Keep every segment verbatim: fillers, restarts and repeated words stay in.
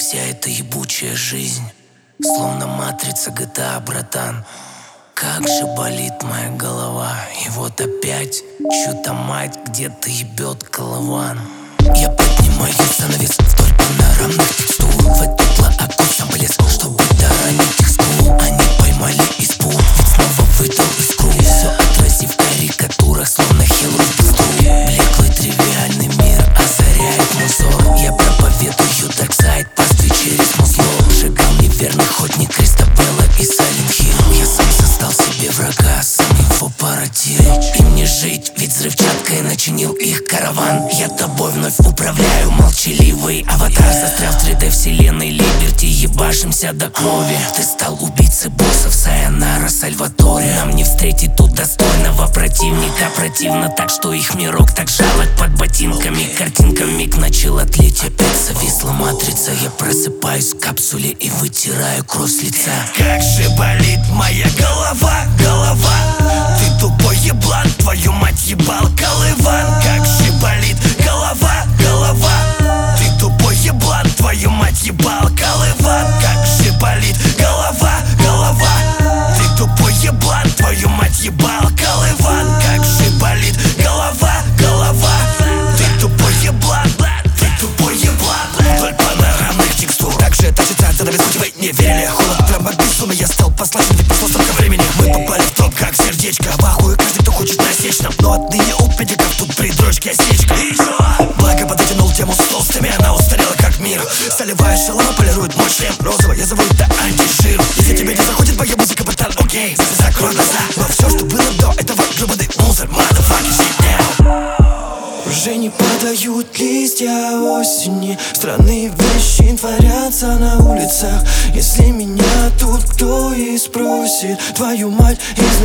вся эта ебучая жизнь, словно матрица джи ти эй, братан. Как же болит моя голова. И вот опять чью-то мать где-то ебет колован. Я поднимаю занавес вдоль панорамных текстур. В эту тлааку сам полез, чтобы таранить их скул. Они поймали испуг, ведь снова выдал искру. Все отразив в карикатурах, словно хилрус пусту. Блеклый тривиальный мир озаряет мой взор. Я проповедую дарксайд, пастве через музло. Шагал неверный ходник Кристабелла и Сайлент Хилл. Я сам создал себе врага, сам его породил. Им не жить, ведь взрывчаткой начинил их караван. Я тобой вновь управляю, молчаливый аватар. Застрял в три дэ вселенной Либерти, ебашимся до крови. Ты стал убийцей боссов Сайонара, Сальваторе. Нам не встретить тут достойного противника. Противно так, что их мирок так жалок под ботинками. Картинка вмиг начала тлеть, опять зависла матрица. Я просыпаюсь в капсуле и вытираю кровь с лица. Как же болит моя голова, голова. Ты тупой еблан, твою мать ебал колыван. Как же болит голова, голова. Ты тупой еблан, твою мать ебал колыван. Как же болит голова, голова. Ты тупой еблан, твою мать ебал колыван. Как же болит голова, голова. Ты тупой еблан, ты тупой еблан. Вдоль панорамных текстур также тащится занавес, хоть вы не верили. Холод прямо безумно, я стал послушен, ведь прошло столько времени. Мы попали в топ, как сердечко. В ахуе каждый, кто хочет насечь нам. Но отныне у педиков тут при дрочке осечка. Благо подотянул тему с толстыми, она устарела как мир. Солевая шалава полирует мой шлем розовый, я зову это антижир. Если тебе не заходит моя музыка, братан, окей, закрой глаза. Но все, что было до этого, гребаный мусор, motherfucking shit now. Уже не падают листья осени, странные вещи творятся на улицах. Если меня тут кто и спросит, твою мать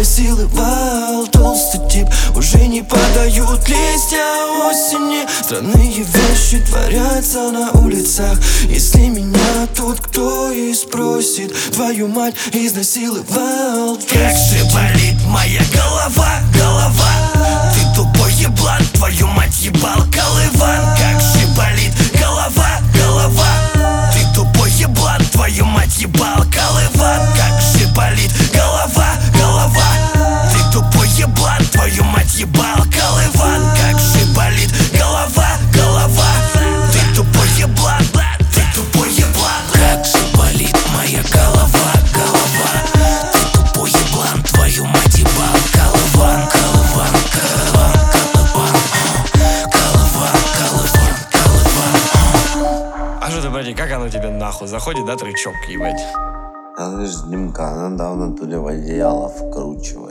изнасиловал толстый тип. Уже не падают листья осени, странные вещи творятся на улицах. Если меня тут кто и спросит, твою мать изнасиловал толстый тип. Как же болит моя голова, голова. Ты тупой еблан, твою мать ебал колыван. Как же болит голова, голова. Ты тупой еблан, твою мать ебал колыван. Как же болит голова, голова. Ты тупой еблан, твою мать ебал колыван. Как же болит голова, голова. Ты тупой еблан, ты тупой еблан. Как же болит моя голова, голова. Ты тупой еблан, твою мать ебал колыван. Колыван, колыван, колыван. Колыван, колыван, колыван. А что ты, братик, как оно тебе нахуй заходит, да, трючок, ебать? Она же Димка, она давно туда в одеяло вкручивала.